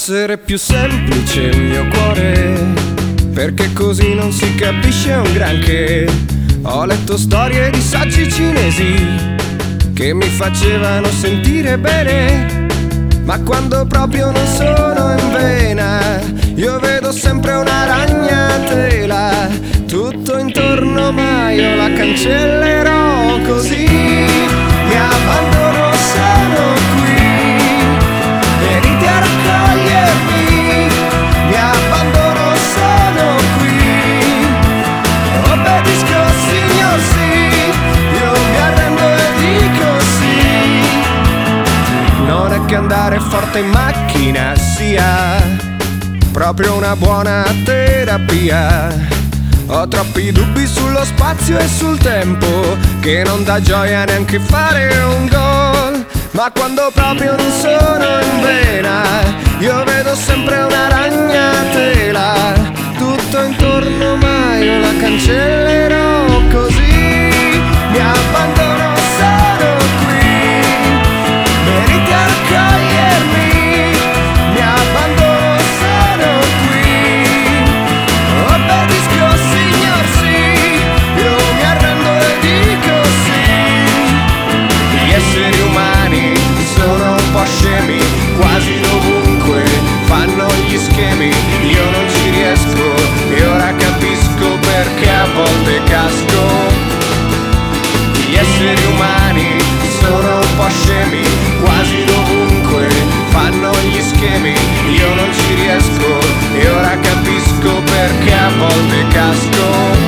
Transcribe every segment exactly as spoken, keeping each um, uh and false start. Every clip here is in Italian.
essere più semplice il mio cuore, perché così non si capisce un granché. Ho letto storie di saggi cinesi che mi facevano sentire bene, ma quando proprio non sono in vena io vedo sempre una ragnatela tutto intorno, ma io la cancellerò così. Mi abbandono, sono qui, venite a raccogliermi. Mi abbandono, sono qui, obbedisco signor sì, io mi arrendo e dico sì. Non è che andare forte in macchina sia proprio una buona terapia. Ho troppi dubbi sullo spazio e sul tempo, che non dà gioia neanche fare un gol. Ma quando proprio non sono in vena io vedo sempre una ragnatela tutto intorno, ma io la cancellerò così. Mi abbandono, sono qui, venite a raccogliermi. Mi abbandono, sono qui, obbedisco signor sì, io mi arrendo e dico sì. Gli esseri umani sono un po' scemi, quasi dovunque fanno gli schemi. Io non ci riesco e ora capisco perché a volte casco. Gli esseri umani sono un po' scemi, quasi dovunque fanno gli schemi. Io non ci riesco e ora capisco perché a volte casco.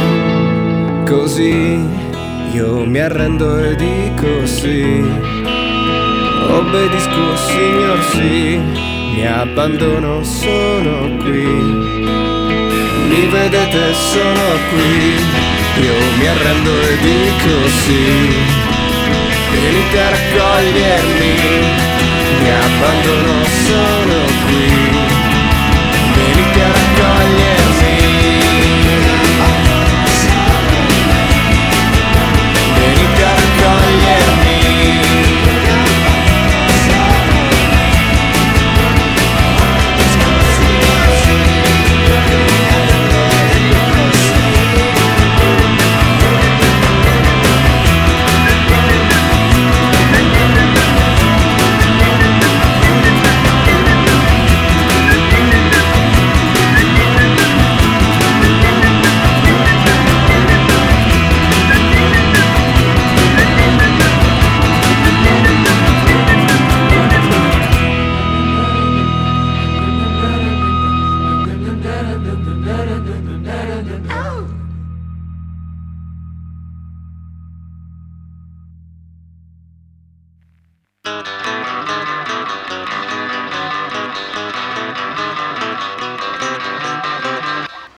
Così io mi arrendo e dico sì, obbedisco signor sì. Mi abbandono, sono qui, mi vedete, sono qui. Io mi arrendo e dico sì, venite a raccogliermi. Mi abbandono, sono qui, venite a